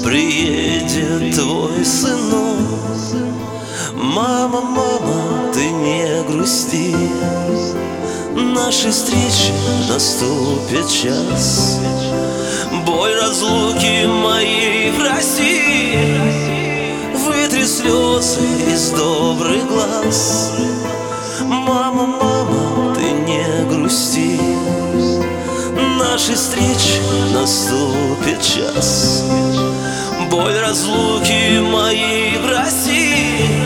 приедет твой сынок. Мама, мама, ты не грусти, нашей встречи наступит час. Боль разлуки моей прости, вытри слезы из добрых глаз. Мама, мама, ты не грусти, нашей встречи наступит час. Боль разлуки моей прости,